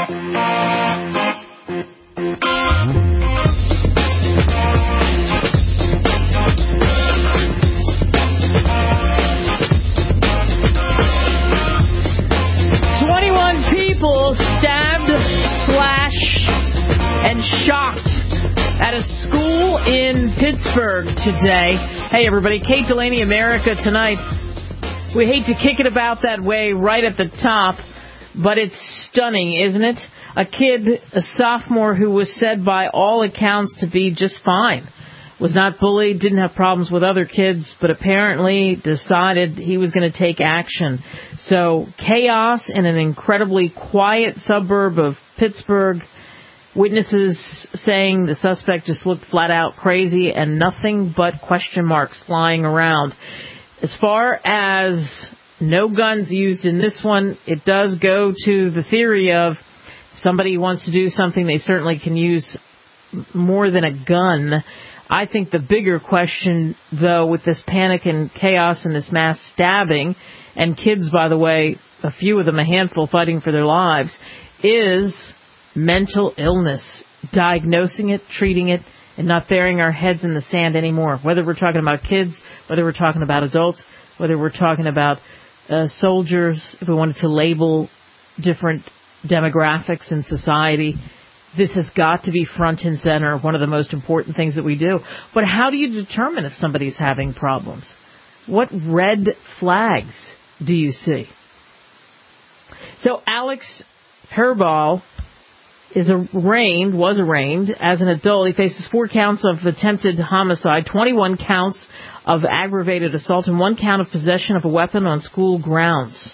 Stabbed, slashed, and shocked at a school in Pittsburgh today. Hey, everybody. Kate Delaney, America Tonight. We hate to kick it about that way right at the top, but it's stunning, isn't it? A kid, a sophomore, who was said by all accounts to be just fine. Was not bullied, didn't have problems with other kids, but apparently decided he was going to take action. So chaos in an incredibly quiet suburb of Pittsburgh. Witnesses saying the suspect just looked flat out crazy and nothing but question marks flying around. As far as no guns used in this one, it does go to the theory of if somebody wants to do something, they certainly can use more than a gun. I think the bigger question, though, with this panic and chaos and this mass stabbing, and kids, by the way, a few of them, a handful, fighting for their lives, is mental illness, diagnosing it, treating it, and not burying our heads in the sand anymore. Whether we're talking about kids, whether we're talking about adults, whether we're talking about soldiers, if we wanted to label different demographics in society, this has got to be front and center, one of the most important things that we do. But how do you determine if somebody's having problems? What red flags do you see? So Alex Herbal was arraigned as an adult. He faces 4 counts of attempted homicide, 21 counts of aggravated assault, and 1 count of possession of a weapon on school grounds.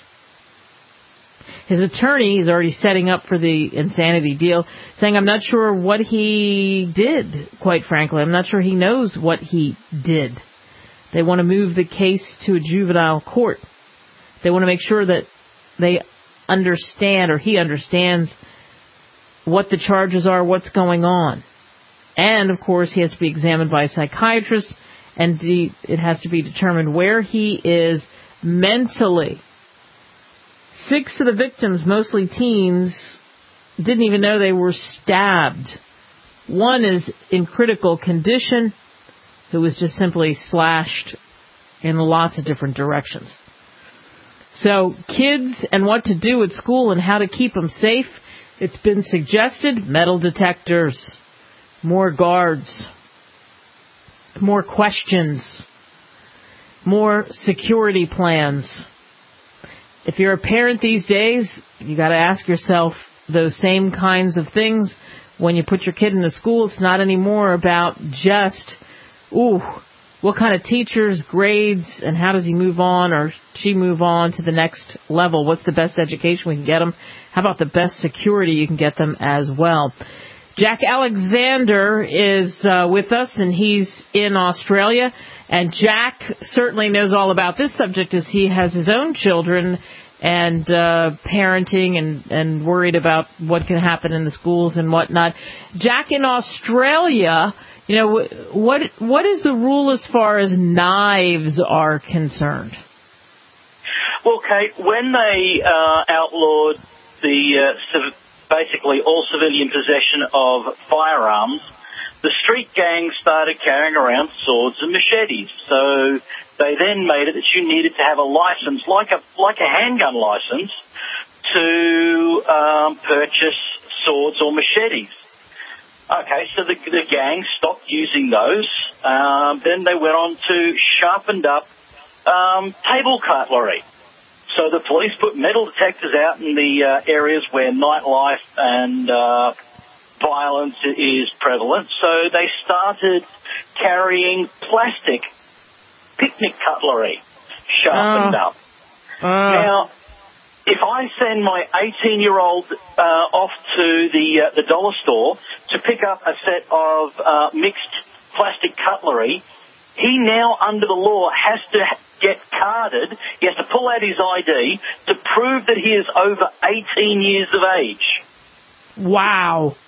His attorney is already setting up for the insanity deal, saying, I'm not sure what he did, quite frankly. I'm not sure he knows what he did. They want to move the case to a juvenile court. They want to make sure that they understand, or he understands, what the charges are, what's going on. And, of course, he has to be examined by a psychiatrist, and it has to be determined where he is mentally. 6 of the victims, mostly teens, didn't even know they were stabbed. 1 is in critical condition, who was just simply slashed in lots of different directions. So kids and what to do at school and how to keep them safe, it's been suggested: metal detectors, more guards, more questions, more security plans. If you're a parent these days, you got to ask yourself those same kinds of things when you put your kid in the school. It's not anymore about just, what kind of teachers, grades, and how does he move on or she move on to the next level? What's the best education we can get them? How about the best security you can get them as well? Jack Alexander is with us, and he's in Australia. And Jack certainly knows all about this subject, as he has his own children and parenting and worried about what can happen in the schools and whatnot. Jack, in Australia, what is the rule as far as knives are concerned? Well, Kate, when they outlawed basically all civilian possession of firearms, the street gangs started carrying around swords and machetes. So they then made it that you needed to have a license, like a handgun license, to purchase swords or machetes. Okay, so the gangs stopped using those. Then they went on to sharpened up table cutlery. So the police put metal detectors out in the areas where nightlife and violence is prevalent. So they started carrying plastic picnic cutlery sharpened up. Now, if I send my 18-year-old off to the dollar store to pick up a set of mixed plastic cutlery, he now, under the law, has to get carded. He has to pull out his ID to prove that he is over 18 years of age. Wow.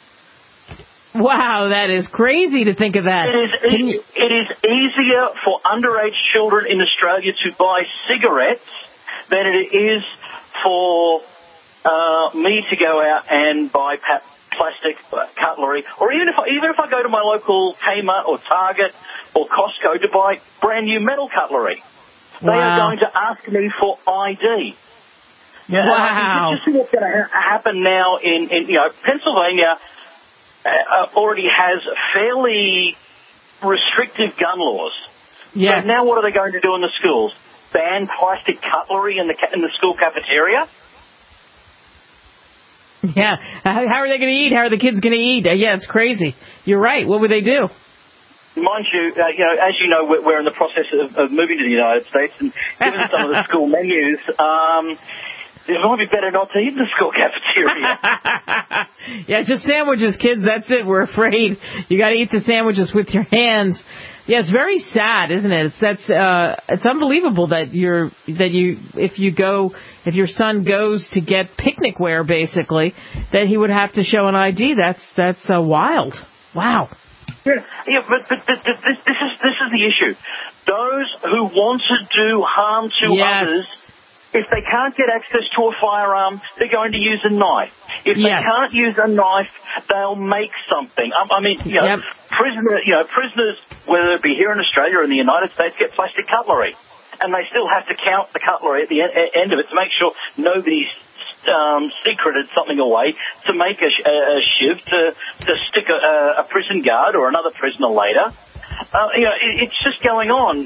Wow, that is crazy to think of that. It is easier for underage children in Australia to buy cigarettes than it is for me to go out and buy plastic cutlery, or even if I go to my local Kmart or Target or Costco to buy brand new metal cutlery, they are going to ask me for ID. Wow! Just see what's going to happen now in Pennsylvania already has fairly restrictive gun laws. Yes. So now what are they going to do in the schools? Ban plastic cutlery in the school cafeteria? Yeah. How are they going to eat? How are the kids going to eat? Yeah, it's crazy. You're right. What would they do? Mind you, as you know, we're in the process of moving to the United States, and given some of the school menus, it might be better not to eat in the school cafeteria. Yeah, just sandwiches, kids. That's it. We're afraid. You got to eat the sandwiches with your hands. Yeah, it's very sad, isn't it? It's unbelievable that if your son goes to get picnic wear, basically, that he would have to show an ID. That's wild. Wow. Yeah, but this is the issue. Those who want to do harm to others, if they can't get access to a firearm, they're going to use a knife. If they can't use a knife, they'll make something. Prisoners, whether it be here in Australia or in the United States, get plastic cutlery, and they still have to count the cutlery at the end of it to make sure nobody's secreted something away to make a shiv to stick a prison guard or another prisoner later. It's just going on.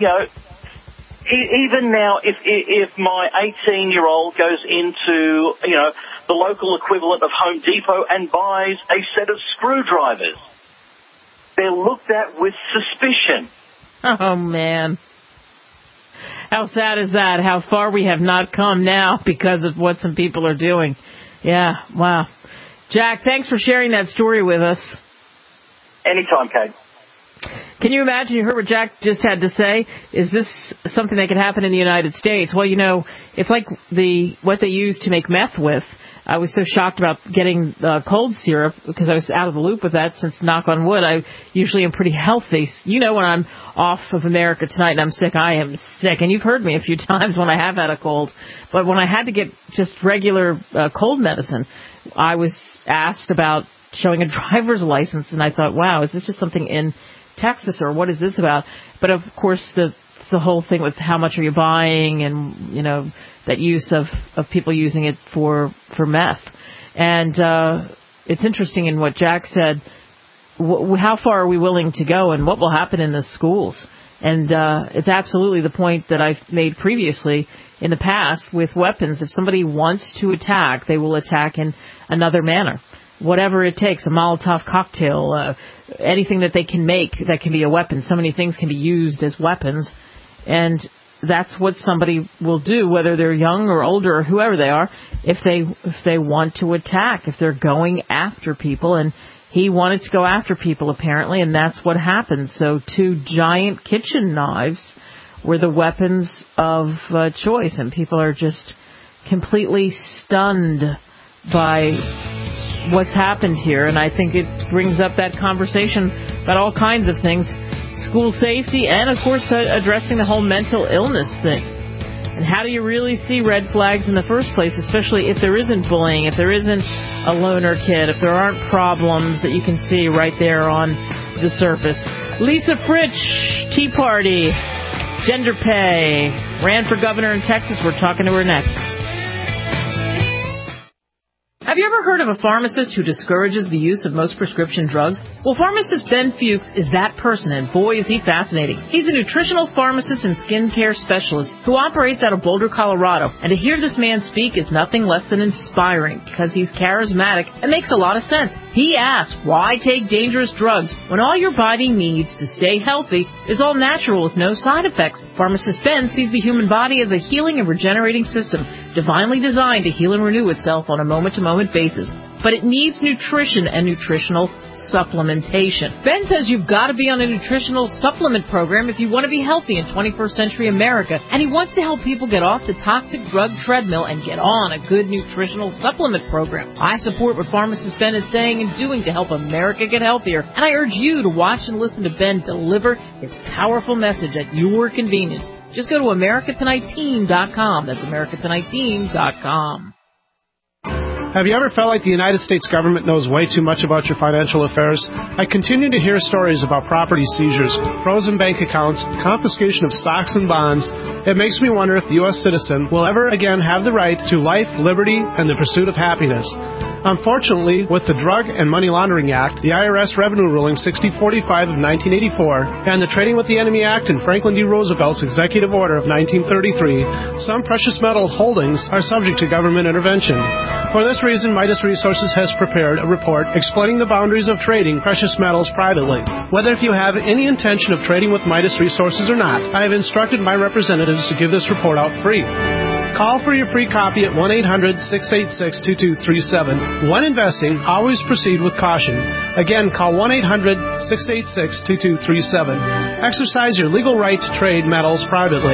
Even now, if my 18-year-old goes into the local equivalent of Home Depot and buys a set of screwdrivers, they're looked at with suspicion. Oh man. How sad is that? How far we have not come now because of what some people are doing. Yeah, wow. Jack, thanks for sharing that story with us. Anytime, Kate. Can you imagine? You heard what Jack just had to say. Is this something that could happen in the United States? Well, it's like what they use to make meth with. I was so shocked about getting cold syrup because I was out of the loop with that since, knock on wood, I usually am pretty healthy. When I'm off of America Tonight and I'm sick, I am sick. And you've heard me a few times when I have had a cold. But when I had to get just regular cold medicine, I was asked about showing a driver's license. And I thought, wow, is this just something in Texas or what is this about? But, of course, the whole thing with how much are you buying and, that use of people using it for meth. And it's interesting in what Jack said, how far are we willing to go and what will happen in the schools? And it's absolutely the point that I've made previously in the past with weapons. If somebody wants to attack, they will attack in another manner. Whatever it takes, a Molotov cocktail, anything that they can make that can be a weapon. So many things can be used as weapons. And that's what somebody will do, whether they're young or older or whoever they are, if they want to attack, if they're going after people. And he wanted to go after people, apparently, and that's what happened. So 2 giant kitchen knives were the weapons of choice, and people are just completely stunned by what's happened here. And I think it brings up that conversation about all kinds of things. School safety, and, of course, addressing the whole mental illness thing. And how do you really see red flags in the first place, especially if there isn't bullying, if there isn't a loner kid, if there aren't problems that you can see right there on the surface. Lisa Fritsch, Tea Party, gender pay, ran for governor in Texas. We're talking to her next. Have you ever heard of a pharmacist who discourages the use of most prescription drugs? Well, pharmacist Ben Fuchs is that person, and boy, is he fascinating. He's a nutritional pharmacist and skincare specialist who operates out of Boulder, Colorado. And to hear this man speak is nothing less than inspiring because he's charismatic and makes a lot of sense. He asks, why take dangerous drugs when all your body needs to stay healthy is all natural with no side effects? Pharmacist Ben sees the human body as a healing and regenerating system, divinely designed to heal and renew itself on a moment-to-moment basis. But it needs nutrition and nutritional supplementation. Ben says you've got to be on a nutritional supplement program if you want to be healthy in 21st century America, and he wants to help people get off the toxic drug treadmill and get on a good nutritional supplement program. I support what pharmacist Ben is saying and doing to help America get healthier, and I urge you to watch and listen to Ben deliver his powerful message at your convenience. Just go to AmericaTonightTeam.com. That's AmericaTonightTeam.com. Have you ever felt like the United States government knows way too much about your financial affairs? I continue to hear stories about property seizures, frozen bank accounts, confiscation of stocks and bonds. It makes me wonder if the U.S. citizen will ever again have the right to life, liberty, and the pursuit of happiness. Unfortunately, with the Drug and Money Laundering Act, the IRS Revenue Ruling 6045 of 1984, and the Trading with the Enemy Act and Franklin D. Roosevelt's Executive Order of 1933, some precious metal holdings are subject to government intervention. For this reason, Midas Resources has prepared a report explaining the boundaries of trading precious metals privately. Whether if you have any intention of trading with Midas Resources or not, I have instructed my representatives to give this report out free. Call for your free copy at 1-800-686-2237. When investing, always proceed with caution. Again, call 1-800-686-2237. Exercise your legal right to trade metals privately.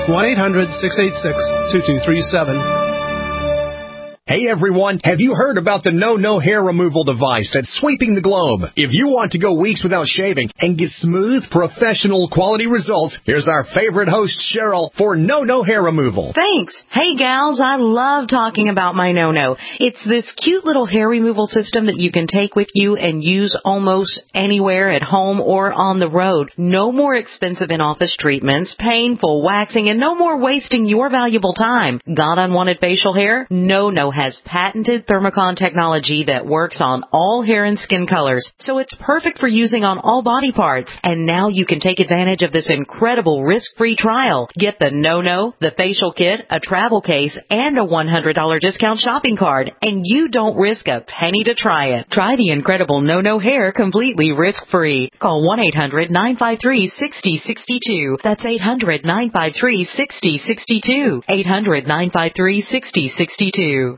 1-800-686-2237. Hey everyone, have you heard about the No hair removal device that's sweeping the globe? If you want to go weeks without shaving and get smooth, professional quality results, here's our favorite host, Cheryl, for No hair removal. Thanks. Hey gals, I love talking about my No. It's this cute little hair removal system that you can take with you and use almost anywhere at home or on the road. No more expensive in-office treatments, painful waxing, and no more wasting your valuable time. Got unwanted facial hair? No has patented Thermocon technology that works on all hair and skin colors, so it's perfect for using on all body parts. And now you can take advantage of this incredible risk-free trial. Get the No, the facial kit, a travel case, and a $100 discount shopping card, and you don't risk a penny to try it. Try the incredible No hair completely risk-free. Call 1-800-953-6062. That's 800-953-6062. 800-953-6062.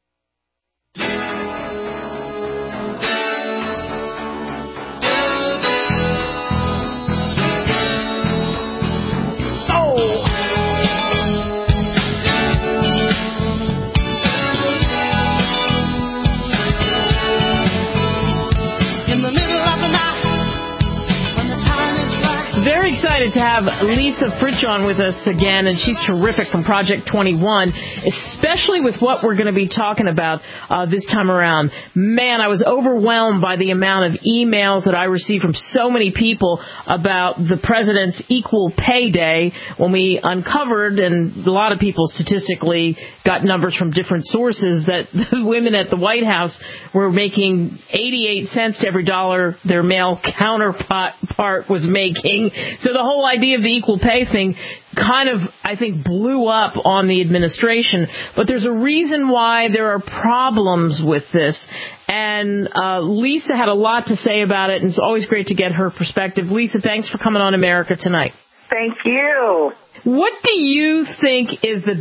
Very excited to have Lisa Fritsch on with us again, and she's terrific from Project 21, especially with what we're going to be talking about this time around. Man, I was overwhelmed by the amount of emails that I received from so many people about the president's Equal Pay Day when we uncovered, and a lot of people statistically got numbers from different sources, that the women at the White House were making 88 cents to every dollar their male counterpart was making. So the whole idea of the equal pay thing kind of, I think, blew up on the administration. But there's a reason why there are problems with this. And Lisa had a lot to say about it, and it's always great to get her perspective. Lisa, thanks for coming on America Tonight. Thank you. What do you think is the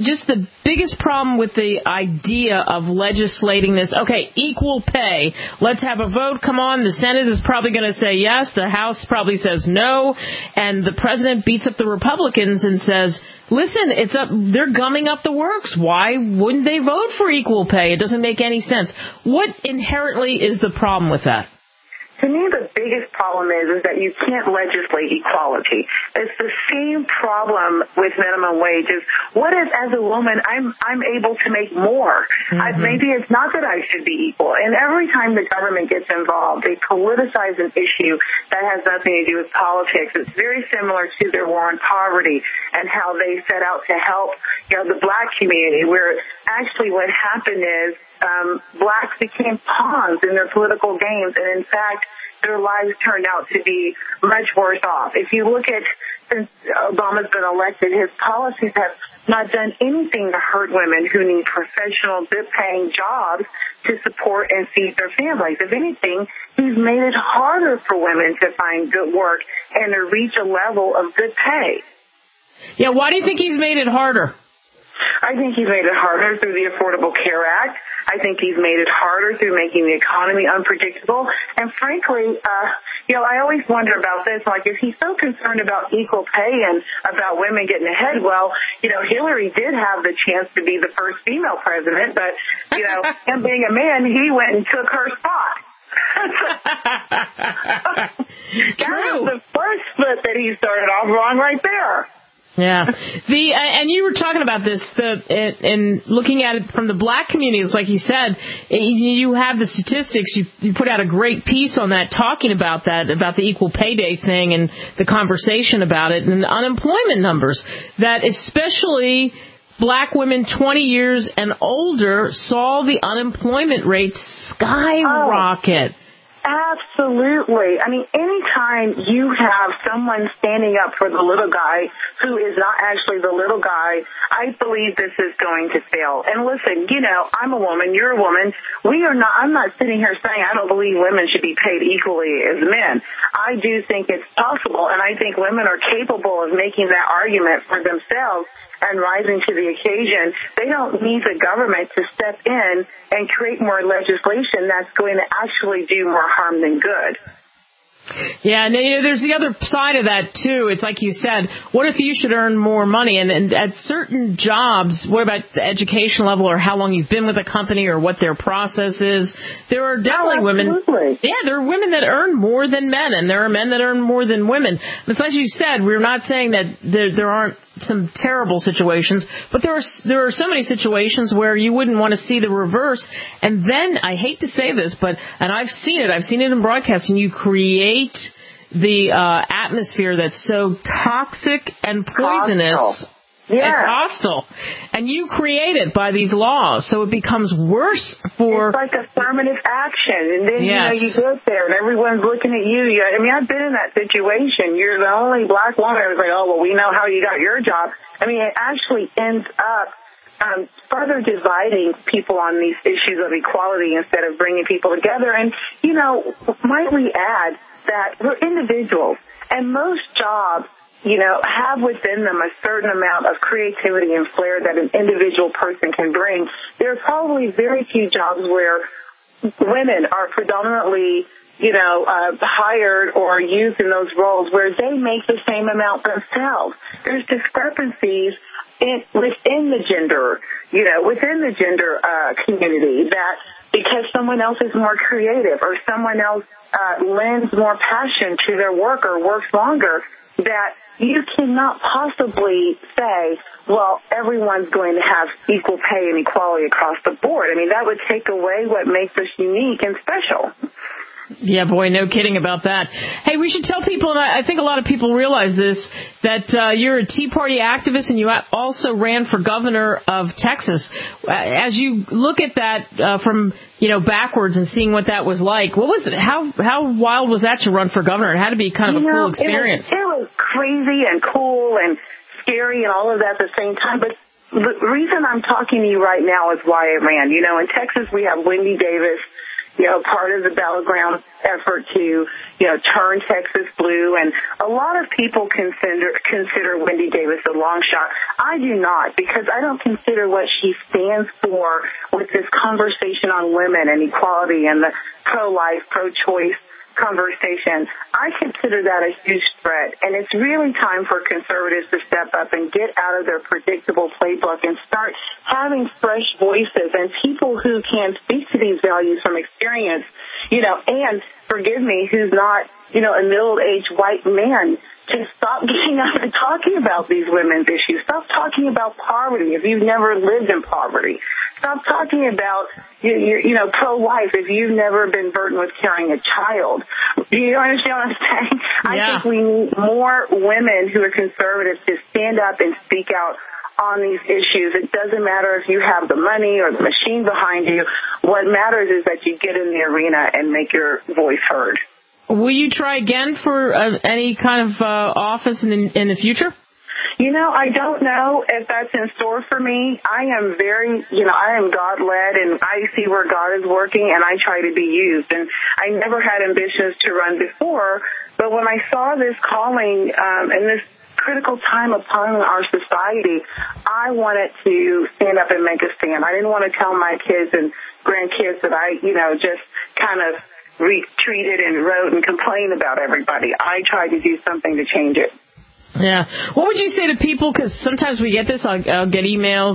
biggest problem with the idea of legislating this? Okay, equal pay. Let's have a vote. Come on. The Senate is probably going to say yes. The House probably says no. And the president beats up the Republicans and says, listen, they're gumming up the works. Why wouldn't they vote for equal pay? It doesn't make any sense. What inherently is the problem with that? To me, the biggest problem is that you can't legislate equality. It's the same problem with minimum wages. What if, as a woman, I'm able to make more? Mm-hmm. Maybe it's not that I should be equal. And every time the government gets involved, they politicize an issue that has nothing to do with politics. It's very similar to their war on poverty and how they set out to help, the black community, where actually what happened is blacks became pawns in their political games, and in fact, their lives turned out to be much worse off. If you look at, since Obama's been elected, his policies have not done anything to hurt women who need professional, good-paying jobs to support and feed their families. If anything, he's made it harder for women to find good work and to reach a level of good pay. Yeah, why do you think he's made it harder? I think he's made it harder through the Affordable Care Act. I think he's made it harder through making the economy unpredictable. And frankly, I always wonder about this. Like, if he's so concerned about equal pay and about women getting ahead, well, Hillary did have the chance to be the first female president, but, him being a man, he went and took her spot. That was the first foot that he started off wrong right there. Yeah. And you were talking about this, and looking at it from the black communities, like you said, you have the statistics. You put out a great piece on that, talking about that, about the equal pay day thing and the conversation about it, and the unemployment numbers, that especially black women 20 years and older saw the unemployment rate skyrocket. Oh. Absolutely. I mean, anytime you have someone standing up for the little guy who is not actually the little guy, I believe this is going to fail. And listen, I'm a woman, you're a woman. I'm not sitting here saying I don't believe women should be paid equally as men. I do think it's possible, and I think women are capable of making that argument for themselves and rising to the occasion. They don't need the government to step in and create more legislation that's going to actually do more harm than good. Yeah, and there's the other side of that too. It's like you said, what if you should earn more money? And at certain jobs, what about the education level or how long you've been with a company or what their process is? There are definitely women. Yeah, there are women that earn more than men, and there are men that earn more than women. But as you said, we're not saying that there aren't some terrible situations, but there are so many situations where you wouldn't want to see the reverse. And then, I hate to say this, and I've seen it in broadcasting, you create the atmosphere that's so toxic and poisonous. Hostile. Yeah. It's hostile. And you create it by these laws, so it becomes worse for... It's like affirmative action, and then, yes. You get there, and everyone's looking at you. I mean, I've been in that situation. You're the only black woman who's like, oh, well, we know how you got your job. I mean, it actually ends up further dividing people on these issues of equality instead of bringing people together. And, might we add that we're individuals, and most jobs, have within them a certain amount of creativity and flair that an individual person can bring. There are probably very few jobs where women are predominantly, hired or used in those roles where they make the same amount themselves. There's discrepancies within the gender, community, that because someone else is more creative or someone else lends more passion to their work or works longer, that you cannot possibly say, well, everyone's going to have equal pay and equality across the board. I mean, that would take away what makes us unique and special. Yeah, boy, no kidding about that. Hey, we should tell people, and I think a lot of people realize this, that you're a Tea Party activist and you also ran for governor of Texas. As you look at that from, backwards and seeing what that was like, what was it? How wild was that to run for governor? It had to be kind of a cool experience. It was crazy and cool and scary and all of that at the same time, but the reason I'm talking to you right now is why I ran. In Texas we have Wendy Davis, part of the battleground effort to, turn Texas blue. And a lot of people consider Wendy Davis a long shot. I do not, because I don't consider what she stands for with this conversation on women and equality and the pro-life, pro-choice conversation. I consider that a huge threat, and it's really time for conservatives to step up and get out of their predictable playbook and start having fresh voices and people who can speak to these values from experience, and forgive me, who's not, a middle-aged white man, to stop getting up and talking about these women's issues. Stop talking about poverty if you've never lived in poverty. Stop talking about, pro-life if you've never been burdened with carrying a child. Do you understand what I'm saying? Yeah. I think we need more women who are conservatives to stand up and speak out on these issues. It doesn't matter if you have the money or the machine behind you. What matters is that you get in the arena and make your voice heard. Will you try again for any kind of office in the future? I don't know if that's in store for me. I am I am God-led, and I see where God is working, and I try to be used. And I never had ambitions to run before, but when I saw this calling and this critical time upon our society, I wanted to stand up and make a stand. I didn't want to tell my kids and grandkids that I, just kind of retreated and wrote and complained about everybody. I tried to do something to change it. Yeah. What would you say to people, because sometimes we get this, I'll get emails,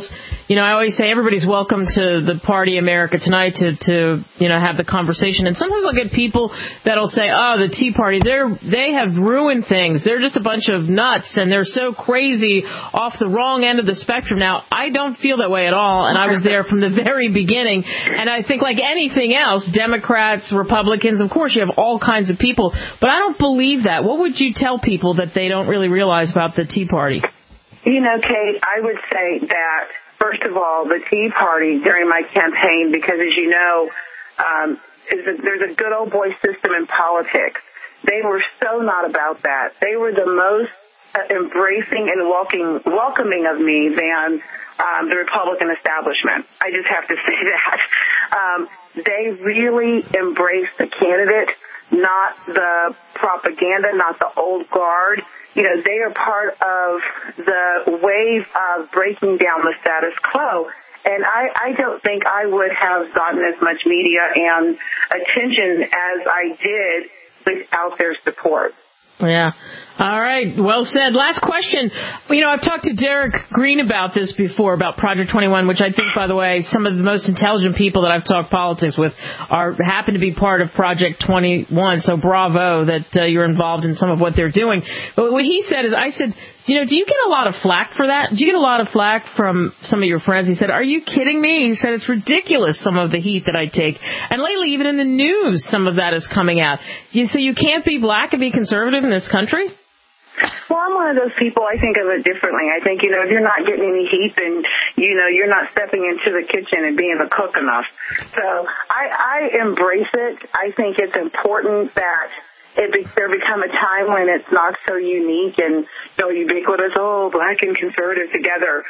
I always say everybody's welcome to the Party America Tonight to have the conversation. And sometimes I'll get people that'll say, oh, the Tea Party, they have ruined things. They're just a bunch of nuts, and they're so crazy off the wrong end of the spectrum. Now, I don't feel that way at all, and I was there from the very beginning. And I think like anything else, Democrats, Republicans, of course, you have all kinds of people. But I don't believe that. What would you tell people that they don't really realize about the Tea Party? Kate, I would say that, first of all, the Tea Party during my campaign, because as you know, there's a good old boy system in politics. They were so not about that. They were the most embracing and welcoming of me than the Republican establishment. I just have to say that. They really embraced the candidate, not the propaganda, not the old guard. They are part of the wave of breaking down the status quo. And I don't think I would have gotten as much media and attention as I did without their support. Yeah. All right. Well said. Last question. I've talked to Derek Green about this before, about Project 21, which I think, by the way, some of the most intelligent people that I've talked politics with happen to be part of Project 21. So bravo that you're involved in some of what they're doing. But what he said is, I said, do you get a lot of flack for that? Do you get a lot of flack from some of your friends? He said, are you kidding me? He said, it's ridiculous, some of the heat that I take. And lately, even in the news, some of that is coming out. So you can't be black and be conservative in this country? Well, I'm one of those people, I think of it differently. I think, if you're not getting any heat, then, you're not stepping into the kitchen and being a cook enough. So I embrace it. I think it's important that there become a time when it's not so unique and so ubiquitous, black and conservative together.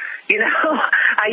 I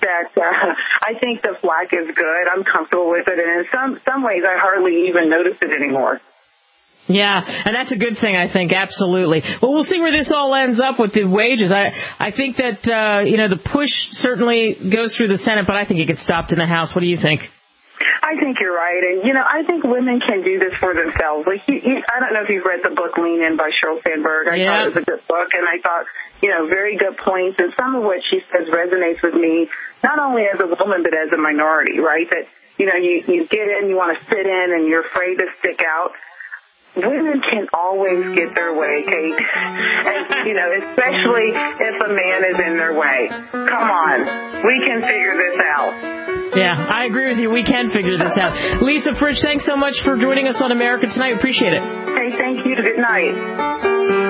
think the flack is good. I'm comfortable with it. And in some ways, I hardly even notice it anymore. Yeah, and that's a good thing, I think, absolutely. Well, we'll see where this all ends up with the wages. I think that, the push certainly goes through the Senate, but I think it gets stopped in the House. What do you think? I think you're right. And, I think women can do this for themselves. Like, I don't know if you've read the book Lean In by Sheryl Sandberg. I thought it was a good book, and I thought, very good points. And some of what she says resonates with me, not only as a woman, but as a minority, right? That, you get in, you want to sit in, and you're afraid to stick out. Women can always get their way, Kate. And, especially if a man is in their way. Come on. We can figure this out. Yeah, I agree with you. We can figure this out. Lisa Fritsch, thanks so much for joining us on America Tonight. Appreciate it. Hey, thank you. Good night.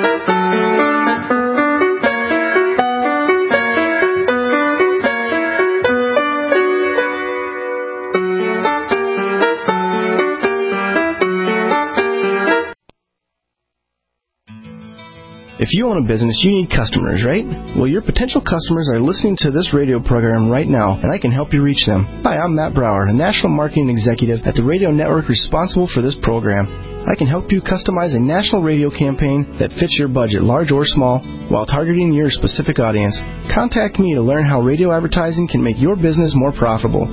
If you own a business, you need customers, right? Well, your potential customers are listening to this radio program right now, and I can help you reach them. Hi, I'm Matt Brower, a national marketing executive at the radio network responsible for this program. I can help you customize a national radio campaign that fits your budget, large or small, while targeting your specific audience. Contact me to learn how radio advertising can make your business more profitable.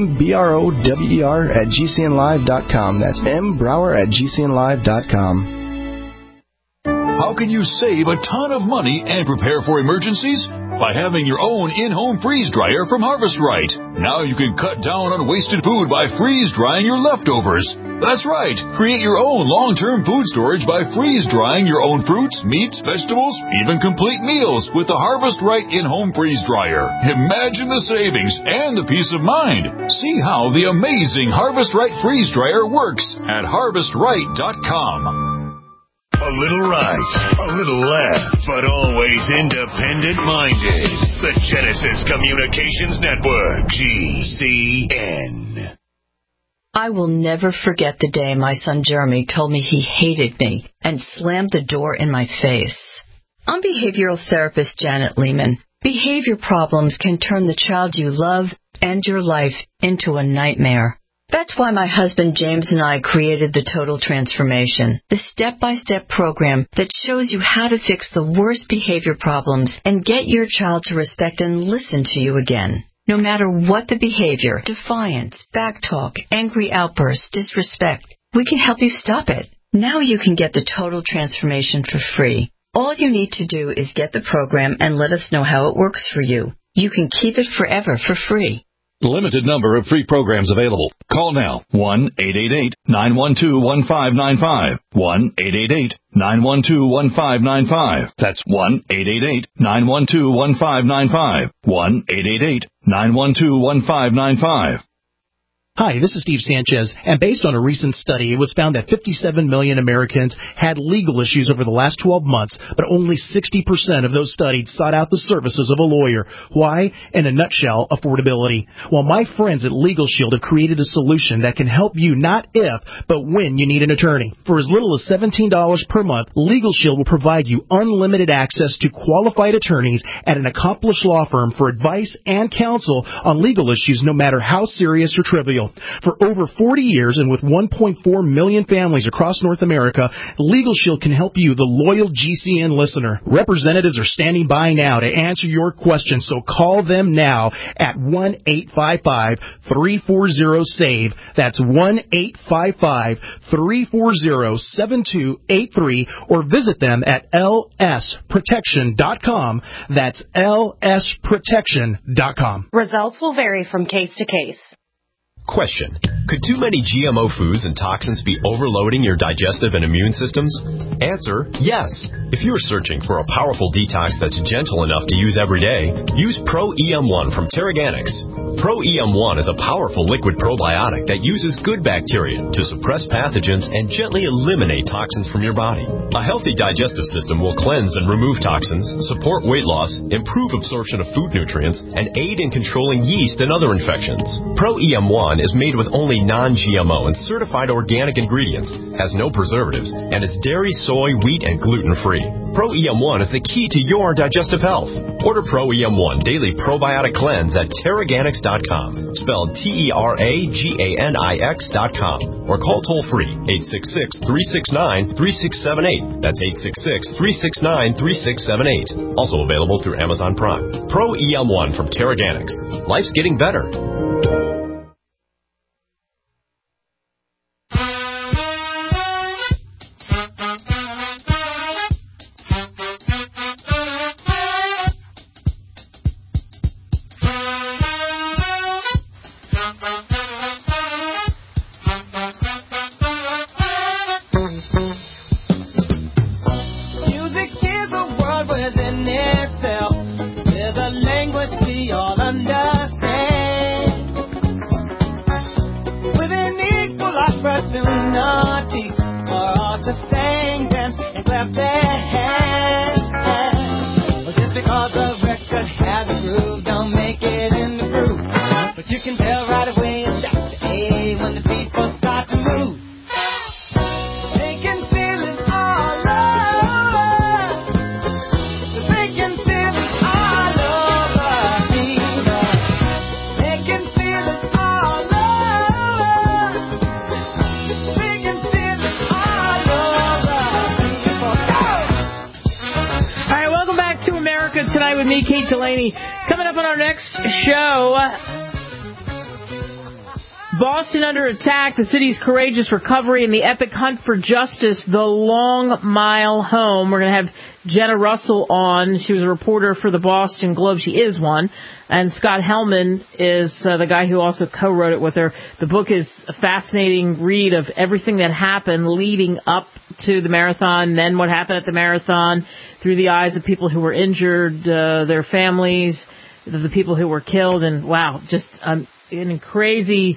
mbrower@gcnlive.com. That's mbrower@gcnlive.com. How can you save a ton of money and prepare for emergencies? By having your own in-home freeze dryer from Harvest Right. Now you can cut down on wasted food by freeze drying your leftovers. That's right. Create your own long-term food storage by freeze drying your own fruits, meats, vegetables, even complete meals with the Harvest Right in-home freeze dryer. Imagine the savings and the peace of mind. See how the amazing Harvest Right freeze dryer works at harvestright.com. A little right, a little left, but always independent-minded. The Genesis Communications Network, GCN. I will never forget the day my son Jeremy told me he hated me and slammed the door in my face. I'm behavioral therapist Janet Lehman. Behavior problems can turn the child you love and your life into a nightmare. That's why my husband James and I created the Total Transformation, the step-by-step program that shows you how to fix the worst behavior problems and get your child to respect and listen to you again. No matter what the behavior, defiance, backtalk, angry outbursts, disrespect, we can help you stop it. Now you can get the Total Transformation for free. All you need to do is get the program and let us know how it works for you. You can keep it forever for free. Limited number of free programs available. Call now. 1-888-912-1595. 1-888-912-1595. That's 1-888-912-1595. 1-888-912-1595. Hi, this is Steve Sanchez, and based on a recent study, it was found that 57 million Americans had legal issues over the last 12 months, but only 60% of those studied sought out the services of a lawyer. Why? In a nutshell, affordability. Well, my friends at Legal Shield have created a solution that can help you not if, but when you need an attorney. For as little as $17 per month, Legal Shield will provide you unlimited access to qualified attorneys at an accomplished law firm for advice and counsel on legal issues, no matter how serious or trivial. For over 40 years and with 1.4 million families across North America, Legal Shield can help you, the loyal GCN listener. Representatives are standing by now to answer your questions, so call them now at 1-855-340-SAVE. That's 1-855-340-7283, or visit them at lsprotection.com. That's lsprotection.com. Results will vary from case to case. Question. Could too many GMO foods and toxins be overloading your digestive and immune systems? Answer, yes. If you're searching for a powerful detox that's gentle enough to use every day, use Pro EM1 from Terraganics. Pro EM1 is a powerful liquid probiotic that uses good bacteria to suppress pathogens and gently eliminate toxins from your body. A healthy digestive system will cleanse and remove toxins, support weight loss, improve absorption of food nutrients, and aid in controlling yeast and other infections. Pro EM1 is made with only non-GMO and certified organic ingredients, has no preservatives, and is dairy, soy, wheat, and gluten-free. Pro EM1 is the key to your digestive health. Order Pro EM1 Daily Probiotic Cleanse at Terraganics.com, spelled Terraganix.com, or call toll-free 866-369-3678. That's 866-369-3678. Also available through Amazon Prime. Pro EM1 from Terraganics. Life's getting better. Boston under attack, the city's courageous recovery, and the epic hunt for justice, the Long Mile Home. We're going to have Jenna Russell on. She was a reporter for the Boston Globe. She is one. And Scott Hellman is the guy who also co-wrote it with her. The book is a fascinating read of everything that happened leading up to the marathon, then what happened at the marathon, through the eyes of people who were injured, their families, the people who were killed. And, wow, just a crazy,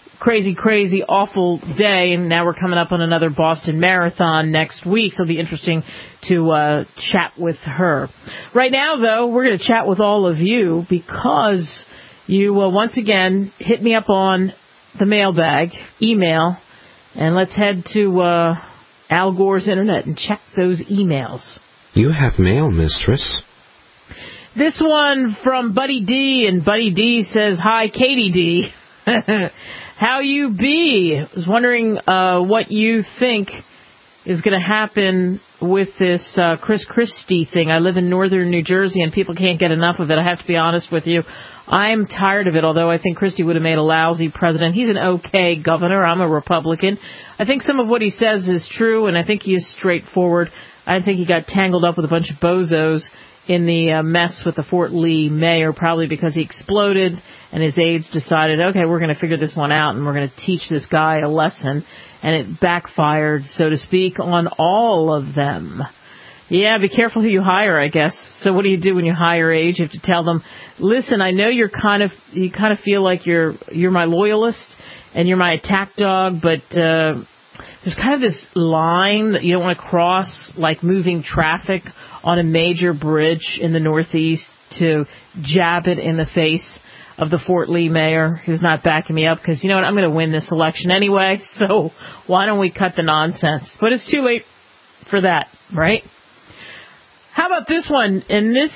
awful day, and now we're coming up on another Boston Marathon next week, so it'll be interesting to chat with her. Right now, though, we're going to chat with all of you because you once again hit me up on the mailbag, email, and let's head to Al Gore's Internet and check those emails. You have mail, mistress. This one from Buddy D, and Buddy D says, "Hi, Katie D. How you be? I was wondering what you think is going to happen with this Chris Christie thing. I live in northern New Jersey, and people can't get enough of it. I have to be honest with you. I'm tired of it, although I think Christie would have made a lousy president. He's an okay governor. I'm a Republican. I think some of what he says is true, and I think he is straightforward. I think he got tangled up with a bunch of bozos in the mess with the Fort Lee mayor, probably because he exploded and his aides decided, okay, we're going to figure this one out and we're going to teach this guy a lesson. And it backfired, so to speak, on all of them. Yeah, be careful who you hire, I guess. So what do you do when you hire aides? You have to tell them, listen, I know you kind of feel like you're my loyalist and you're my attack dog, but there's kind of this line that you don't want to cross, like moving traffic on a major bridge in the Northeast to jab it in the face of the Fort Lee mayor who's not backing me up because, you know what, I'm going to win this election anyway, so why don't we cut the nonsense? But it's too late for that, right? How about this one? And this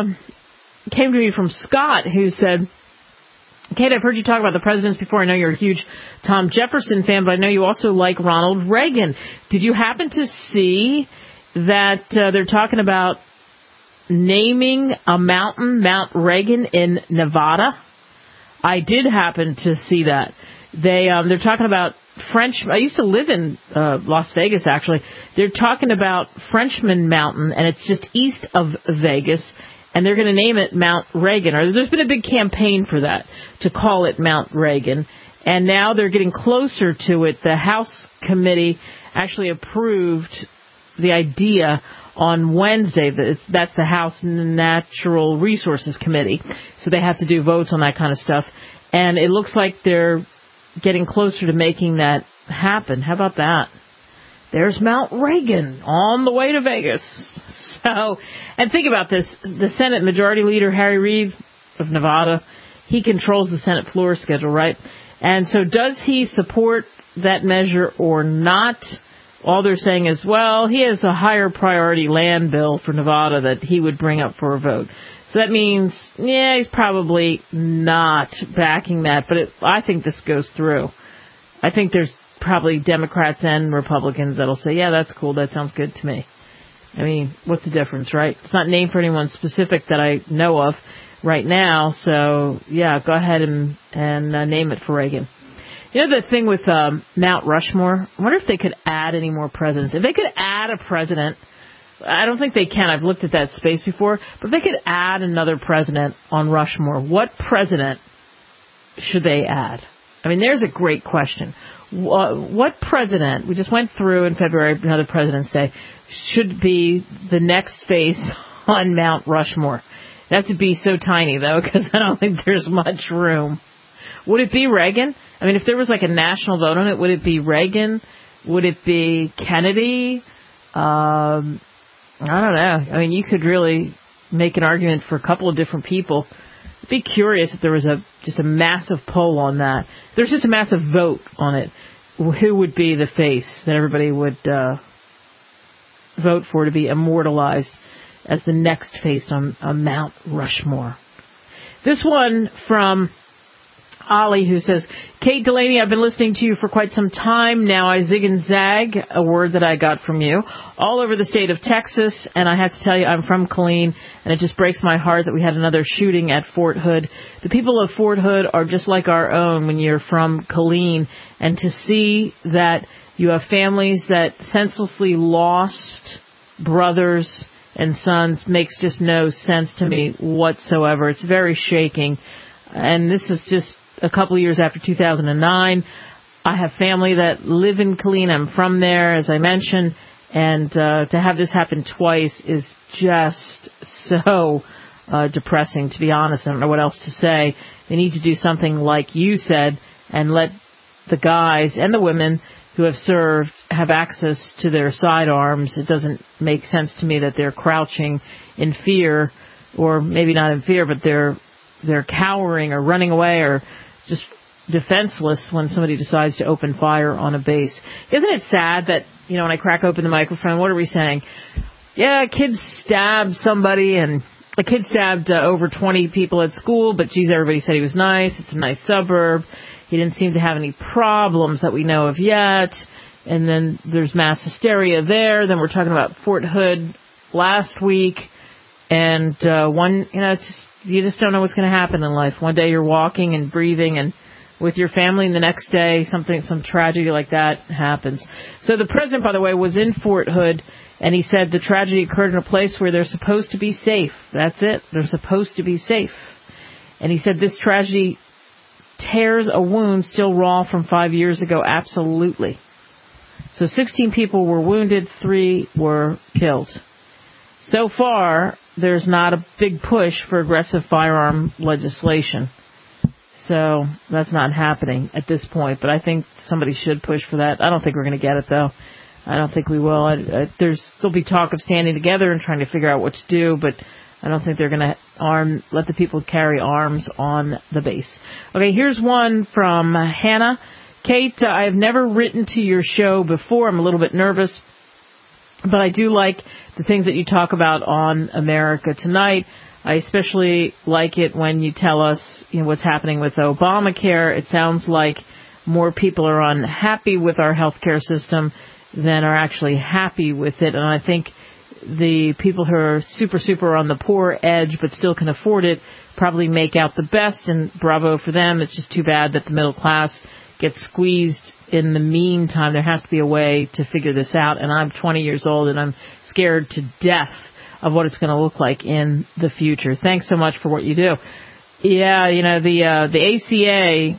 came to me from Scott, who said, Kate, I've heard you talk about the presidents before. I know you're a huge Tom Jefferson fan, but I know you also like Ronald Reagan. Did you happen to see that they're talking about naming a mountain, Mount Reagan, in Nevada? I did happen to see that. They're talking about French. I used to live in Las Vegas, actually. They're talking about Frenchman Mountain, and it's just east of Vegas, and they're going to name it Mount Reagan. Or there's been a big campaign for that, to call it Mount Reagan, and now they're getting closer to it. The House committee actually approved the idea on Wednesday. That's the House Natural Resources Committee, so they have to do votes on that kind of stuff, and it looks like they're getting closer to making that happen. How about that? There's Mount Reagan on the way to Vegas. So, and think about this. The Senate Majority Leader, Harry Reid of Nevada, he controls the Senate floor schedule, right? And so does he support that measure or not? All they're saying is, well, he has a higher priority land bill for Nevada that he would bring up for a vote. So that means, yeah, he's probably not backing that, but I think this goes through. I think there's probably Democrats and Republicans that'll say, yeah, that's cool, that sounds good to me. I mean, what's the difference, right? It's not named for anyone specific that I know of right now, so yeah, go ahead and name it for Reagan. You know the thing with Mount Rushmore? I wonder if they could add any more presidents. If they could add a president, I don't think they can. I've looked at that space before. But if they could add another president on Rushmore, what president should they add? I mean, there's a great question. What president, we just went through in February, another President's Day, should be the next face on Mount Rushmore? That would be so tiny, though, because I don't think there's much room. Would it be Reagan? I mean, if there was like a national vote on it, would it be Reagan? Would it be Kennedy? I don't know. I mean, you could really make an argument for a couple of different people. I'd be curious if there was just a massive poll on that. There's just a massive vote on it. Who would be the face that everybody would vote for to be immortalized as the next face on Mount Rushmore? This one from Ollie, who says, Kate Delaney, I've been listening to you for quite some time now. I zig and zag, a word that I got from you, all over the state of Texas, and I have to tell you, I'm from Killeen, and it just breaks my heart that we had another shooting at Fort Hood. The people of Fort Hood are just like our own when you're from Killeen, and to see that you have families that senselessly lost brothers and sons makes just no sense to me whatsoever. It's very shaking, and this is just a couple of years after 2009. I have family that live in Killeen. I'm from there, as I mentioned, and to have this happen twice is just so depressing, to be honest. I don't know what else to say. They need to do something like you said and let the guys and the women who have served have access to their sidearms. It doesn't make sense to me that they're crouching in fear, or maybe not in fear, but they're cowering or running away or just defenseless when somebody decides to open fire on a base. Isn't it sad that, you know, when I crack open the microphone, what are we saying? Yeah, a kid stabbed somebody, and a kid stabbed over 20 people at school, but geez, everybody said he was nice. It's a nice suburb. He didn't seem to have any problems that we know of yet. And then there's mass hysteria there. Then we're talking about Fort Hood last week. And it's just, you just don't know what's going to happen in life. One day you're walking and breathing, and with your family, and the next day some tragedy like that happens. So the president, by the way, was in Fort Hood, and he said the tragedy occurred in a place where they're supposed to be safe. That's it. They're supposed to be safe. And he said this tragedy tears a wound still raw from 5 years ago. Absolutely. So 16 people were wounded, 3 were killed. So far, there's not a big push for aggressive firearm legislation. So that's not happening at this point, but I think somebody should push for that. I don't think we're going to get it, though. I don't think we will. There's still be talk of standing together and trying to figure out what to do, but I don't think they're going to let the people carry arms on the base. Okay, here's one from Hannah. Kate, I have never written to your show before. I'm a little bit nervous, but I do like the things that you talk about on America Tonight. I especially like it when you tell us, what's happening with Obamacare. It sounds like more people are unhappy with our healthcare system than are actually happy with it. And I think the people who are super on the poor edge but still can afford it probably make out the best, and bravo for them. It's just too bad that the middle class gets squeezed in the meantime. There has to be a way to figure this out. And I'm 20 years old, and I'm scared to death of what it's going to look like in the future. Thanks so much for what you do. Yeah, the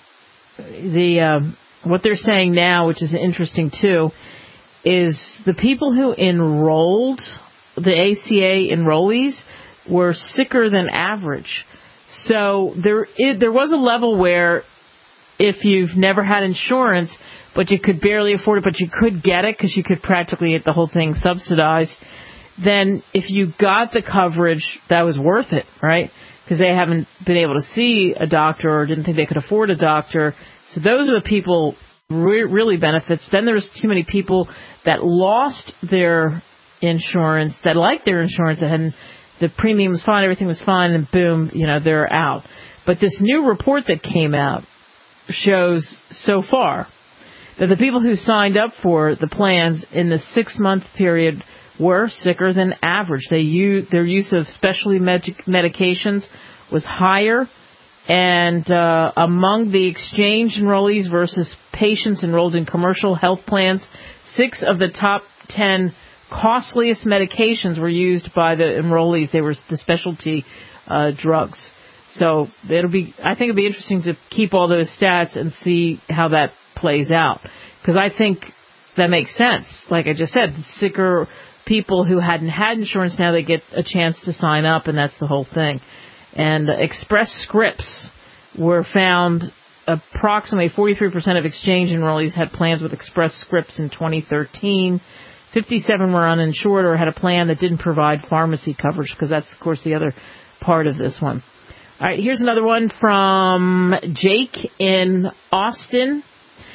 ACA, what they're saying now, which is interesting too, is the people who enrolled, the ACA enrollees, were sicker than average. So there was a level where if you've never had insurance, but you could barely afford it, but you could get it because you could practically get the whole thing subsidized, then if you got the coverage, that was worth it, right? Because they haven't been able to see a doctor or didn't think they could afford a doctor. So those are the people really benefits. Then there's too many people that lost their insurance, that liked their insurance, and the premium was fine, everything was fine, and boom, they're out. But this new report that came out shows so far that the people who signed up for the plans in the 6-month period were sicker than average. Their use of specialty medications was higher, and among the exchange enrollees versus patients enrolled in commercial health plans, 6 of the top 10 costliest medications were used by the enrollees. They were the specialty drugs. So I think it'll be interesting to keep all those stats and see how that plays out, because I think that makes sense. Like I just said, the sicker people who hadn't had insurance, now they get a chance to sign up, and that's the whole thing. And Express Scripts were found, approximately 43% of exchange enrollees had plans with Express Scripts in 2013. 57 were uninsured or had a plan that didn't provide pharmacy coverage, because that's, of course, the other part of this one. All right, here's another one from Jake in Austin.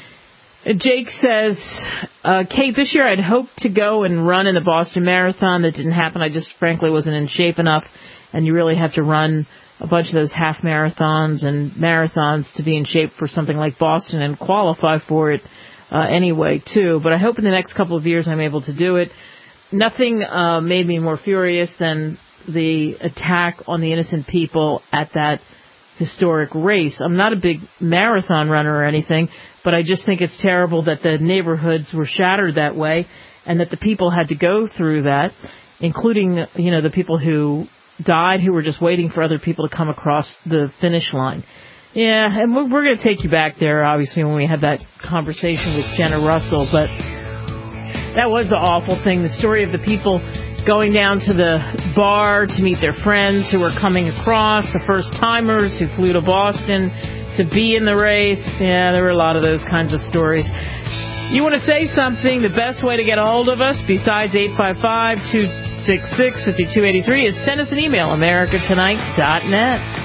Jake says, Kate, this year I'd hoped to go and run in the Boston Marathon. That didn't happen. I just frankly wasn't in shape enough, and you really have to run a bunch of those half marathons and marathons to be in shape for something like Boston and qualify for it anyway, too. But I hope in the next couple of years I'm able to do it. Nothing made me more furious than the attack on the innocent people at that historic race. I'm not a big marathon runner or anything, but I just think it's terrible that the neighborhoods were shattered that way and that the people had to go through that, including, the people who died who were just waiting for other people to come across the finish line. Yeah, and we're going to take you back there, obviously, when we had that conversation with Jenna Russell, but that was the awful thing, the story of the people going down to the bar to meet their friends who were coming across, the first-timers who flew to Boston to be in the race. Yeah, there were a lot of those kinds of stories. You want to say something, the best way to get a hold of us, besides 855-266-5283, is send us an email, americatonight.net.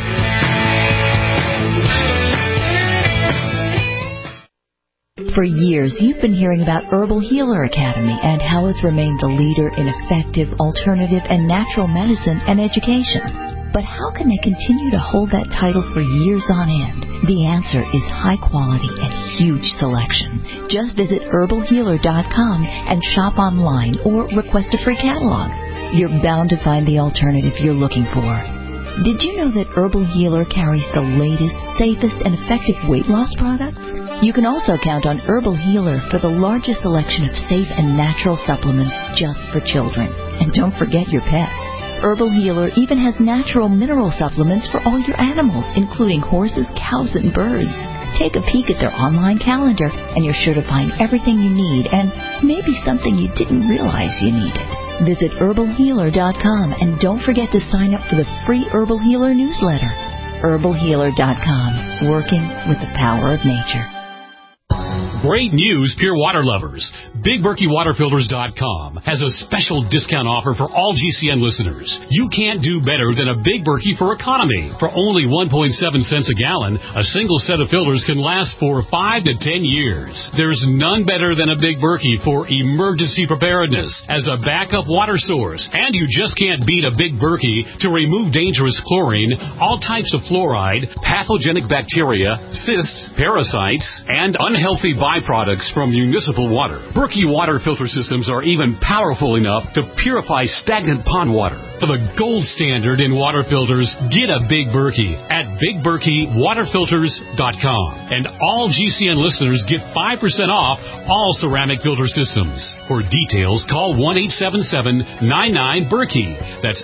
For years, you've been hearing about Herbal Healer Academy and how it's remained the leader in effective, alternative, and natural medicine and education. But how can they continue to hold that title for years on end? The answer is high quality and huge selection. Just visit herbalhealer.com and shop online or request a free catalog. You're bound to find the alternative you're looking for. Did you know that Herbal Healer carries the latest, safest, and effective weight loss products? You can also count on Herbal Healer for the largest selection of safe and natural supplements just for children. And don't forget your pets. Herbal Healer even has natural mineral supplements for all your animals, including horses, cows, and birds. Take a peek at their online calendar, and you're sure to find everything you need and maybe something you didn't realize you needed. Visit herbalhealer.com and don't forget to sign up for the free Herbal Healer newsletter. herbalhealer.com, working with the power of nature. Great news, pure water lovers. BigBerkeyWaterFilters.com has a special discount offer for all GCN listeners. You can't do better than a Big Berkey for economy. For only 1.7 cents a gallon, a single set of filters can last for 5 to 10 years. There's none better than a Big Berkey for emergency preparedness as a backup water source. And you just can't beat a Big Berkey to remove dangerous chlorine, all types of fluoride, pathogenic bacteria, cysts, parasites, and unhealthy byproducts from municipal water. Berkey water filter systems are even powerful enough to purify stagnant pond water. For the gold standard in water filters, get a Big Berkey at BigBerkeyWaterFilters.com. And all GCN listeners get 5% off all ceramic filter systems. For details, call 1-877-99-BERKEY. That's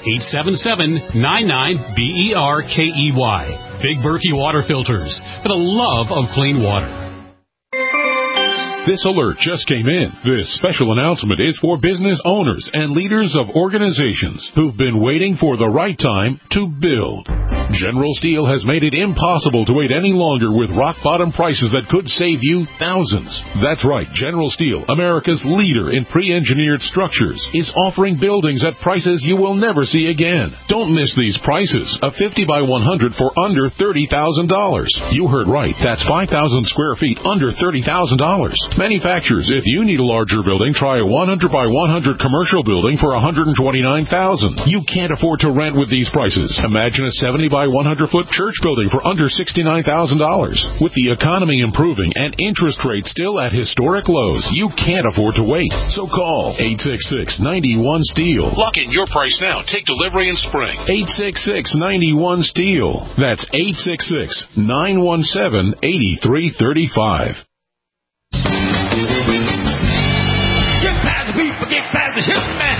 877-99-BERKEY. Big Berkey Water Filters, for the love of clean water. This alert just came in. This special announcement is for business owners and leaders of organizations who've been waiting for the right time to build. General Steel has made it impossible to wait any longer with rock-bottom prices that could save you thousands. That's right, General Steel, America's leader in pre-engineered structures, is offering buildings at prices you will never see again. Don't miss these prices. A 50 by 100 for under $30,000. You heard right. That's 5,000 square feet under $30,000. Manufacturers, if you need a larger building, try a 100 by 100 commercial building for $129,000. You can't afford to rent with these prices. Imagine a 70 by 100 foot church building for under $69,000. With the economy improving and interest rates still at historic lows, you can't afford to wait. So call 866-91-STEEL. Lock in your price now. Take delivery in spring. 866-91-STEEL. That's 866-917-8335. Get past the people, get past the shit, man.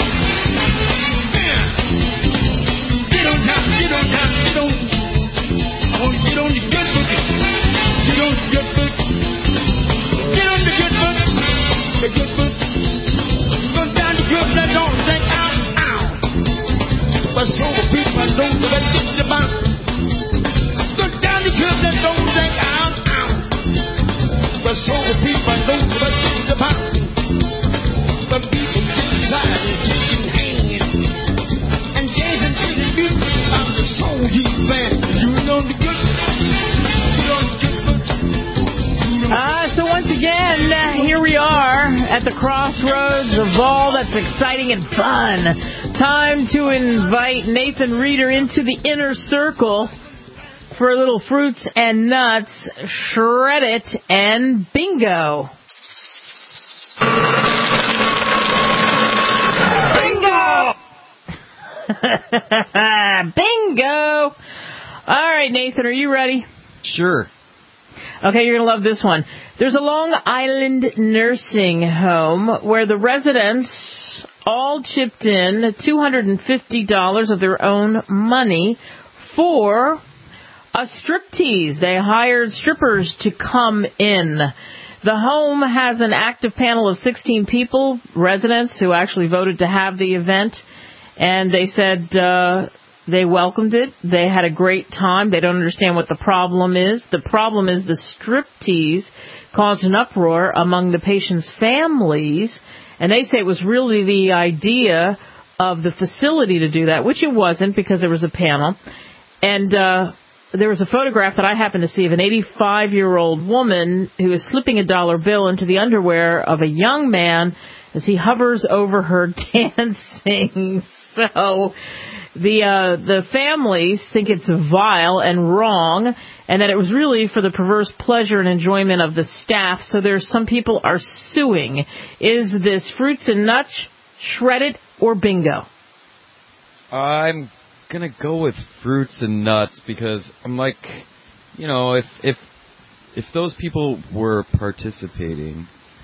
Get on time, get on time, get on. I want to get on the good foot. Get on the good foot. Get on the good foot. The good foot. Go down the good foot, don't think out, out. But so the people don't forget to bounce. Go down the good foot, don't think out, out. But so the people don't forget to bounce. But people inside and taking hand and dancing to the music of the soul deep band. You know the good. So once again, here we are at the crossroads of all that's exciting and fun. Time to invite Nathan Reeder into the inner circle for a little fruits and nuts, shred it, and bingo. Bingo! All right, Nathan, are you ready? Sure. Okay, you're going to love this one. There's a Long Island nursing home where the residents all chipped in $250 of their own money for a striptease. They hired strippers to come in. The home has an active panel of 16 people, residents, who actually voted to have the event. And they said they welcomed it. They had a great time. They don't understand what the problem is. The problem is the striptease caused an uproar among the patients' families. And they say it was really the idea of the facility to do that, which it wasn't because there was a panel. And there was a photograph that I happened to see of an 85-year-old woman who is slipping a dollar bill into the underwear of a young man as he hovers over her dancing. So the families think it's vile and wrong, and that it was really for the perverse pleasure and enjoyment of the staff. So there's some people are suing. Is this fruits and nuts, shredded, or bingo? I'm gonna go with fruits and nuts because I'm like, you know, if those people were participating,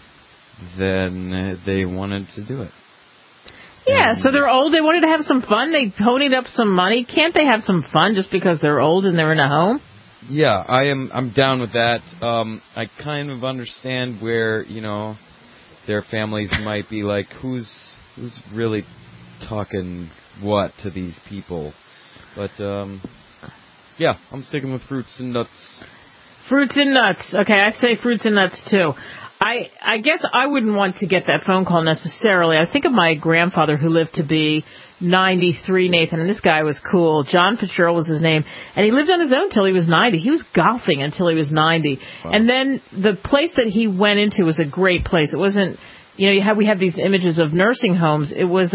then they wanted to do it. Yeah, so they're old. They wanted to have some fun. They ponied up some money. Can't they have some fun just because they're old and they're in a home? Yeah, I'm down with that. I kind of understand where, you know, their families might be like, who's really talking what to these people? But, yeah, I'm sticking with fruits and nuts. Fruits and nuts. Okay, I'd say fruits and nuts, too. I guess I wouldn't want to get that phone call necessarily. I think of my grandfather who lived to be 93, Nathan, and this guy was cool. John Fitzgerald was his name, and he lived on his own till he was 90. He was golfing until he was 90. Wow. And then the place that he went into was a great place. It wasn't, you know, we have these images of nursing homes. It was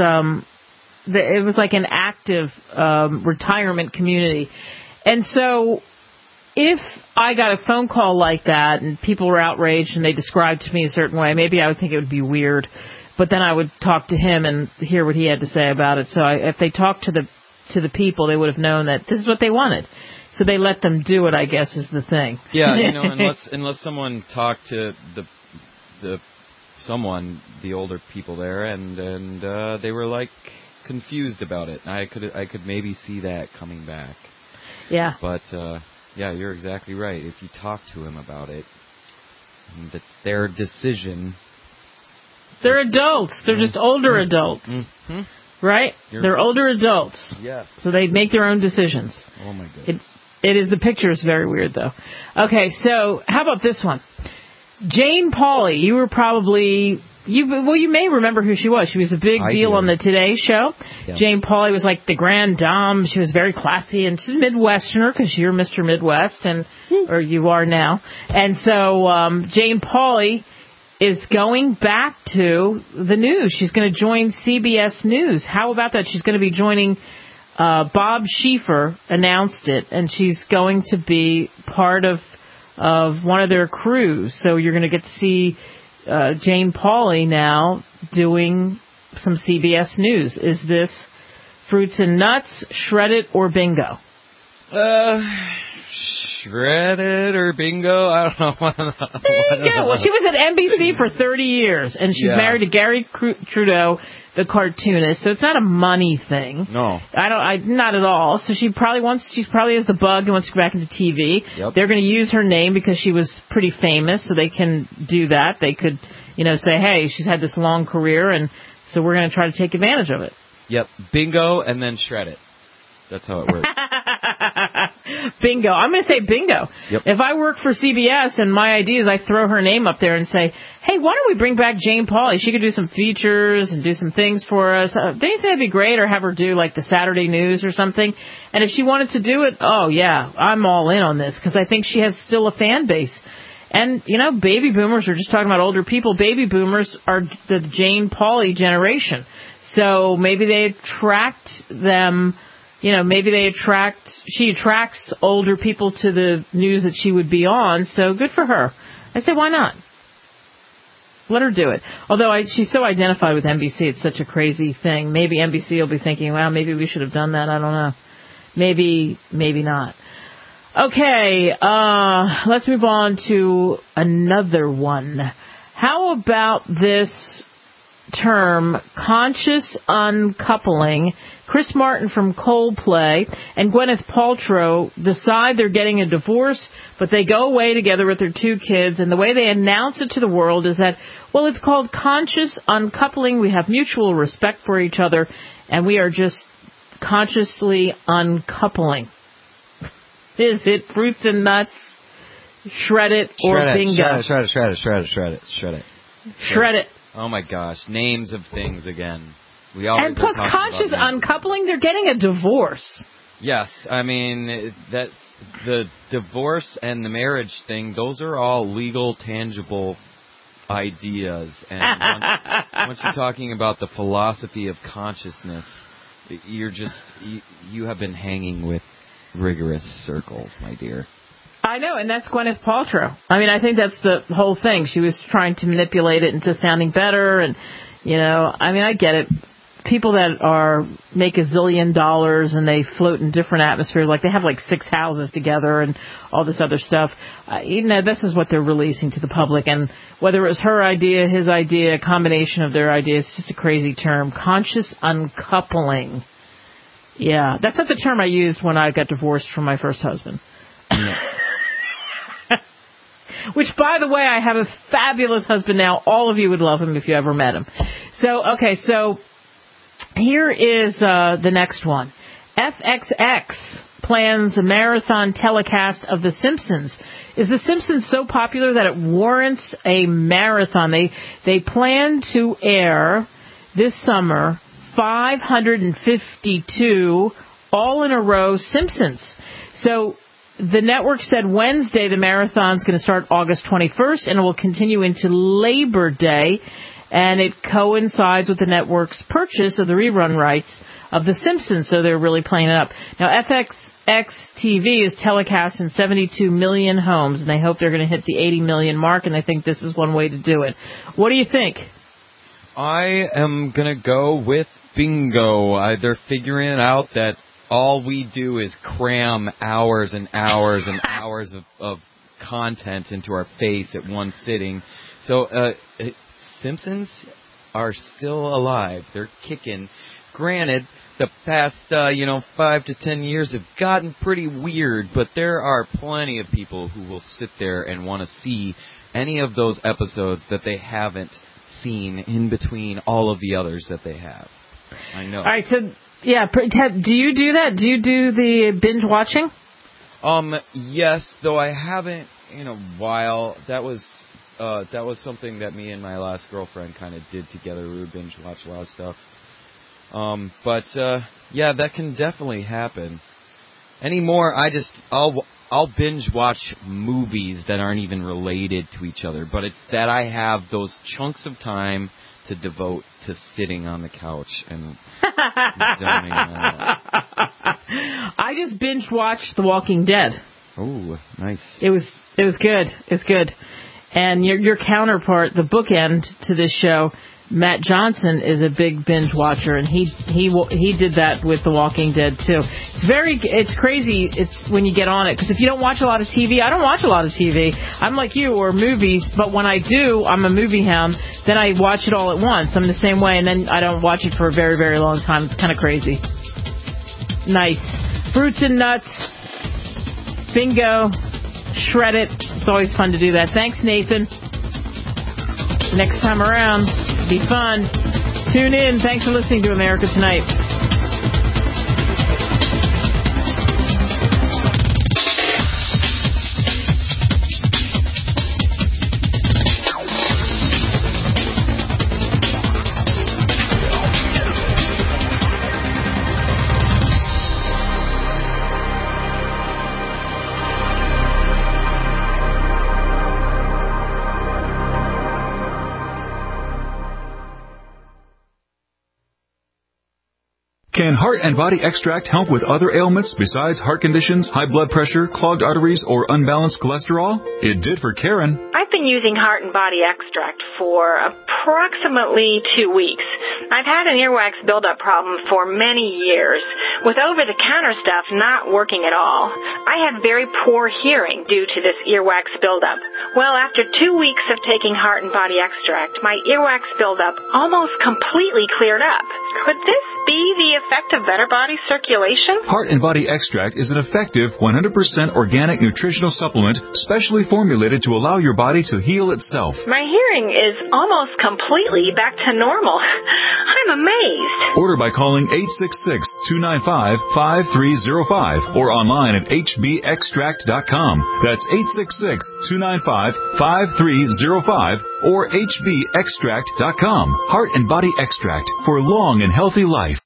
like an active retirement community. And so if I got a phone call like that and people were outraged and they described to me a certain way, maybe I would think it would be weird. But then I would talk to him and hear what he had to say about it. So if they talked to the people, they would have known that this is what they wanted. So they let them do it, I guess, is the thing. Yeah, you know, unless someone talked to the older people there, and they were like confused about it. I could maybe see that coming back. Yeah. But yeah, you're exactly right. If you talk to him about it, it's their decision. They're adults. They're just older adults. Mm-hmm. Right? They're older adults. Yeah. So they make their own decisions. Oh, my goodness. The picture is very weird, though. Okay, so how about this one? Jane Pauley, you were probably... You may remember who she was. She was a big deal on the Today Show. Yes. Jane Pauley was like the grande dame. She was very classy, and she's a Midwesterner because you're Mr. Midwest, or you are now. And so Jane Pauley is going back to the news. She's going to join CBS News. How about that? She's going to be joining... Bob Schieffer announced it, and she's going to be part of one of their crews. So you're going to get to see Jane Pauley now doing some CBS News. Is this fruits and nuts, shred it, or bingo? Shred it or bingo? I don't know. Yeah, well, she was at NBC for 30 years, and she's married to Gary Trudeau, the cartoonist. So it's not a money thing. No, not at all. So she probably has the bug and wants to go back into TV. Yep. They're going to use her name because she was pretty famous, so they can do that. They could, say, hey, she's had this long career, and so we're going to try to take advantage of it. Yep, bingo and then shred it. That's how it works. Bingo. I'm going to say bingo. Yep. If I work for CBS and my idea is I throw her name up there and say, hey, why don't we bring back Jane Pauley? She could do some features and do some things for us. Don't you think that'd be great? Or have her do like the Saturday News or something. And if she wanted to do it, oh, yeah, I'm all in on this because I think she has still a fan base. And, baby boomers, we're just talking about older people. Baby boomers are the Jane Pauley generation. So maybe they attract them... she attracts older people to the news that she would be on, so good for her. I say, why not? Let her do it. Although she's so identified with NBC, it's such a crazy thing. Maybe NBC will be thinking, well, maybe we should have done that. I don't know. Maybe not. Okay, let's move on to another one. How about this term, conscious uncoupling? Chris Martin from Coldplay and Gwyneth Paltrow decide they're getting a divorce, but they go away together with their 2 kids, and the way they announce it to the world is that, well, it's called conscious uncoupling. We have mutual respect for each other, and we are just consciously uncoupling. Is it fruits and nuts, shred it, or bingo? Shred it. Shred it. Oh, my gosh. Names of things again. And plus, conscious uncoupling, they're getting a divorce. Yes, I mean, that's the divorce and the marriage thing, those are all legal, tangible ideas. And once you're talking about the philosophy of consciousness, you have been hanging with rigorous circles, my dear. I know, and that's Gwyneth Paltrow. I mean, I think that's the whole thing. She was trying to manipulate it into sounding better, and, I get it. people that make $1 zillion and they float in different atmospheres, like they have like 6 houses together and all this other stuff. This is what they're releasing to the public. And whether it was her idea, his idea, a combination of their ideas, it's just a crazy term. Conscious uncoupling. Yeah, that's not the term I used when I got divorced from my first husband. Which, by the way, I have a fabulous husband now. All of you would love him if you ever met him. So here is the next one. FXX plans a marathon telecast of The Simpsons. Is The Simpsons so popular that it warrants a marathon? They plan to air this summer 552 all-in-a-row Simpsons. So the network said Wednesday the marathon's going to start August 21st, and it will continue into Labor Day, and it coincides with the network's purchase of the rerun rights of The Simpsons, so they're really playing it up. Now, FXX TV is telecast in 72 million homes, and they hope they're going to hit the 80 million mark, and I think this is one way to do it. What do you think? I am going to go with bingo. They're figuring out that all we do is cram hours and hours and hours of content into our face at one sitting. So Simpsons are still alive. They're kicking. Granted, the past 5 to 10 years have gotten pretty weird, but there are plenty of people who will sit there and want to see any of those episodes that they haven't seen in between all of the others that they have. I know. All right, so yeah, Ted, do you do that? Do you do the binge watching? Yes, though I haven't in a while. That was something that me and my last girlfriend kind of did together. We would binge watch a lot of stuff. But that can definitely happen. Anymore, I'll binge watch movies that aren't even related to each other, but it's that I have those chunks of time to devote to sitting on the couch and zoning out. I just binge watched The Walking Dead. Oh, nice. It was good. It's good. And your counterpart, the bookend to this show, Matt Johnson, is a big binge watcher, and he did that with The Walking Dead too. It's crazy. It's when you get on it, because if you don't watch a lot of TV, I don't watch a lot of TV. I'm like you, or movies, but when I do, I'm a movie hound. Then I watch it all at once. I'm the same way, and then I don't watch it for a very, very long time. It's kind of crazy. Nice. Fruits and nuts. Bingo. Shred it. It's always fun to do that. Thanks, Nathan. Next time around, be fun. Tune in. Thanks for listening to America Tonight. Can Heart and Body Extract help with other ailments besides heart conditions, high blood pressure, clogged arteries, or unbalanced cholesterol? It did for Karen. I've been using Heart and Body Extract for approximately 2 weeks. I've had an earwax buildup problem for many years, with over-the-counter stuff not working at all. I had very poor hearing due to this earwax buildup. Well, after 2 weeks of taking Heart and Body Extract, my earwax buildup almost completely cleared up. Could this be the effect of better body circulation? Heart and Body Extract is an effective 100% organic nutritional supplement specially formulated to allow your body to heal itself. My hearing is almost completely back to normal. I'm amazed. Order by calling 866-295-5305 or online at hbextract.com. That's 866-295-5305 or hbextract.com. Heart and Body Extract for long and healthy life.